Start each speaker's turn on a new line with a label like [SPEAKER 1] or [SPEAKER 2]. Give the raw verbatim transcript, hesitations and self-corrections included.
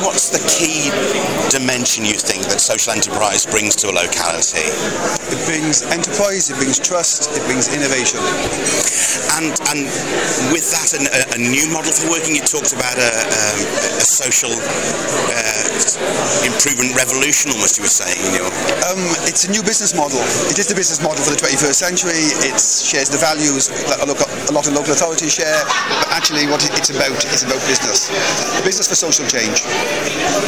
[SPEAKER 1] what's the key dimension you think that social enterprise brings to a locality?
[SPEAKER 2] It brings enterprise, it brings trust, it brings innovation.
[SPEAKER 1] And and with that, an, a, a new model for working, you talked about a, a, a social uh, improvement revolution, almost, you were saying. In your...
[SPEAKER 2] um, it's a new business model. It is the business model for the twenty-first century. It shares the values that a lot of local authorities share, but actually what it's about is about business. Business for social change.